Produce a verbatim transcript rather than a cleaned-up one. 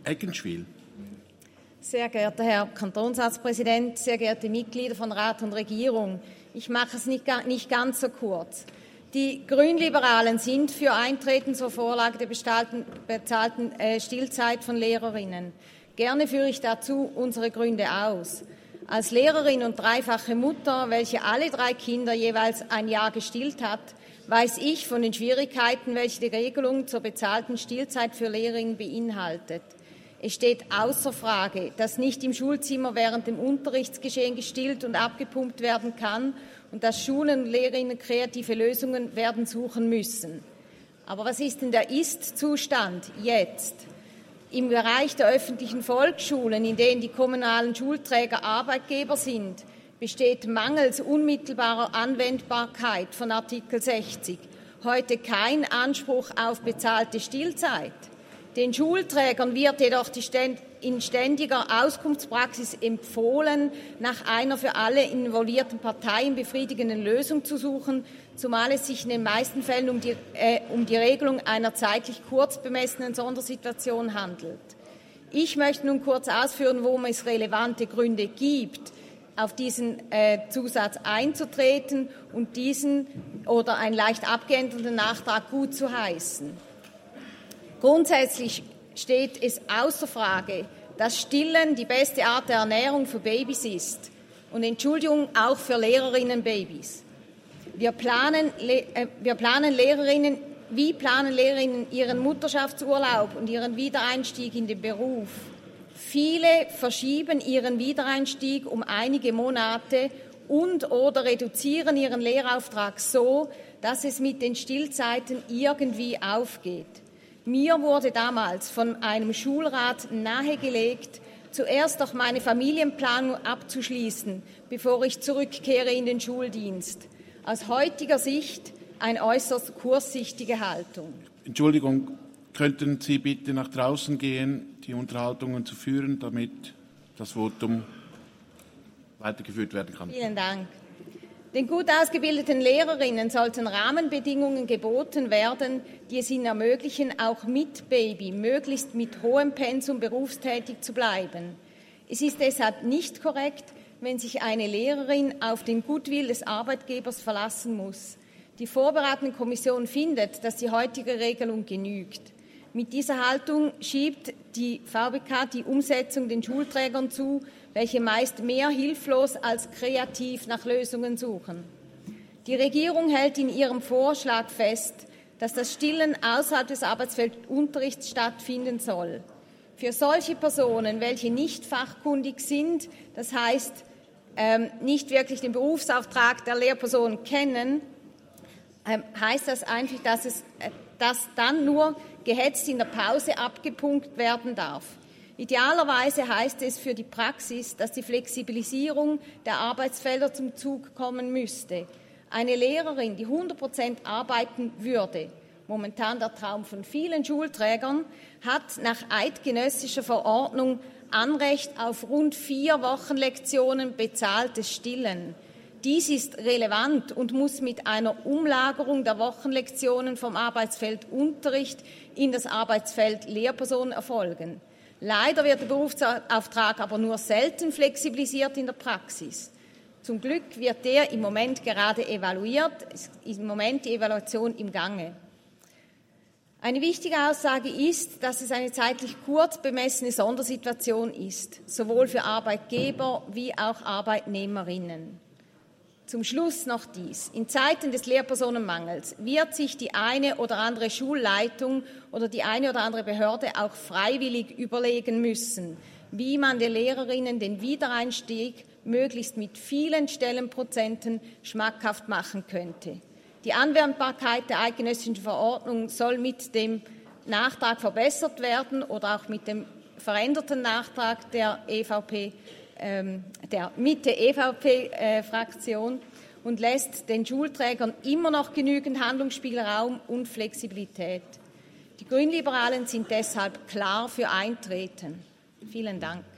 Eggenschwil. Sehr geehrter Herr Kantonsratspräsident, sehr geehrte Mitglieder von Rat und Regierung, ich mache es nicht, nicht ganz so kurz. Die Grünliberalen sind für Eintreten zur Vorlage der bezahlten, bezahlten äh, Stillzeit von Lehrerinnen. Gerne führe ich dazu unsere Gründe aus. Als Lehrerin und dreifache Mutter, welche alle drei Kinder jeweils ein Jahr gestillt hat, weiß ich von den Schwierigkeiten, welche die Regelung zur bezahlten Stillzeit für Lehrerinnen beinhaltet. Es steht außer Frage, dass nicht im Schulzimmer während dem Unterrichtsgeschehen gestillt und abgepumpt werden kann und dass Schulen und Lehrerinnen kreative Lösungen werden suchen müssen. Aber was ist denn der Ist-Zustand jetzt? Im Bereich der öffentlichen Volksschulen, in denen die kommunalen Schulträger Arbeitgeber sind, besteht mangels unmittelbarer Anwendbarkeit von Artikel sechzig heute kein Anspruch auf bezahlte Stillzeit. Den Schulträgern wird jedoch die Ständ- in ständiger Auskunftspraxis empfohlen, nach einer für alle involvierten Parteien befriedigenden Lösung zu suchen, zumal es sich in den meisten Fällen um die, äh, um die Regelung einer zeitlich kurz bemessenen Sondersituation handelt. Ich möchte nun kurz ausführen, warum es relevante Gründe gibt, auf diesen äh, Zusatz einzutreten und diesen oder einen leicht abgeänderten Nachtrag gut zu heißen. Grundsätzlich steht es außer Frage, dass Stillen die beste Art der Ernährung für Babys ist und Entschuldigung auch für Lehrerinnenbabys. Wir planen, äh, wir planen Lehrerinnen, wie planen Lehrerinnen ihren Mutterschaftsurlaub und ihren Wiedereinstieg in den Beruf? Viele verschieben ihren Wiedereinstieg um einige Monate und oder reduzieren ihren Lehrauftrag so, dass es mit den Stillzeiten irgendwie aufgeht. Mir wurde damals von einem Schulrat nahegelegt, zuerst doch meine Familienplanung abzuschließen, bevor ich zurückkehre in den Schuldienst. Aus heutiger Sicht eine äußerst kurzsichtige Haltung. Entschuldigung, könnten Sie bitte nach draußen gehen, die Unterhaltungen zu führen, damit das Votum weitergeführt werden kann? Vielen Dank. Den gut ausgebildeten Lehrerinnen sollten Rahmenbedingungen geboten werden, die es ihnen ermöglichen, auch mit Baby möglichst mit hohem Pensum berufstätig zu bleiben. Es ist deshalb nicht korrekt, wenn sich eine Lehrerin auf den Goodwill des Arbeitgebers verlassen muss. Die vorbereitende Kommission findet, dass die heutige Regelung genügt. Mit dieser Haltung schiebt die V B K die Umsetzung den Schulträgern zu, welche meist mehr hilflos als kreativ nach Lösungen suchen. Die Regierung hält in ihrem Vorschlag fest, dass das Stillen außerhalb des Arbeitsfeldunterrichts stattfinden soll. Für solche Personen, welche nicht fachkundig sind, das heißt ähm, nicht wirklich den Berufsauftrag der Lehrperson kennen, ähm, heißt das einfach, dass, es, äh, dass dann nur gehetzt in der Pause abgepumpt werden darf. Idealerweise heißt es für die Praxis, dass die Flexibilisierung der Arbeitsfelder zum Zug kommen müsste. Eine Lehrerin, die hundert Prozent arbeiten würde, momentan der Traum von vielen Schulträgern, hat nach eidgenössischer Verordnung Anrecht auf rund vier Wochenlektionen bezahltes Stillen. Dies ist relevant und muss mit einer Umlagerung der Wochenlektionen vom Arbeitsfeld Unterricht in das Arbeitsfeld Lehrperson erfolgen. Leider wird der Berufsauftrag aber nur selten flexibilisiert in der Praxis. Zum Glück wird der im Moment gerade evaluiert, ist im Moment die Evaluation im Gange. Eine wichtige Aussage ist, dass es eine zeitlich kurz bemessene Sondersituation ist, sowohl für Arbeitgeber wie auch Arbeitnehmerinnen. Zum Schluss noch dies. In Zeiten des Lehrpersonenmangels wird sich die eine oder andere Schulleitung oder die eine oder andere Behörde auch freiwillig überlegen müssen, wie man den Lehrerinnen den Wiedereinstieg möglichst mit vielen Stellenprozenten schmackhaft machen könnte. Die Anwendbarkeit der eidgenössischen Verordnung soll mit dem Nachtrag verbessert werden oder auch mit dem veränderten Nachtrag der E V P der Mitte-E V P-Fraktion und lässt den Schulträgern immer noch genügend Handlungsspielraum und Flexibilität. Die Grünliberalen sind deshalb klar für Eintreten. Vielen Dank.